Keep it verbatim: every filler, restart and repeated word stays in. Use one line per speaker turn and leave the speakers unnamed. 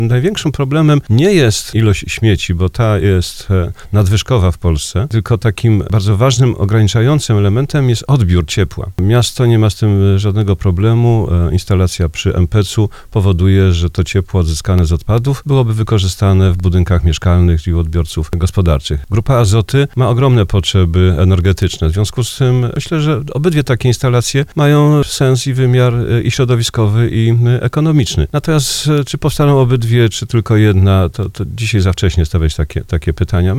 Największym problemem nie jest ilość śmieci, bo ta jest nadwyżkowa w Polsce, tylko takim bardzo ważnym, ograniczającym elementem jest odbiór ciepła. Miasto nie ma z tym żadnego problemu. Instalacja przy em pe ce u powoduje, że to ciepło odzyskane z odpadów byłoby wykorzystane w budynkach mieszkalnych i u odbiorców gospodarczych. Grupa Azoty ma ogromne potrzeby energetyczne. W związku z tym myślę, że obydwie takie instalacje mają sens i wymiar i środowiskowy, i ekonomiczny. Natomiast czy powstaną obydwie, czy tylko jedna, to, to dzisiaj za wcześnie stawiać takie, takie pytania.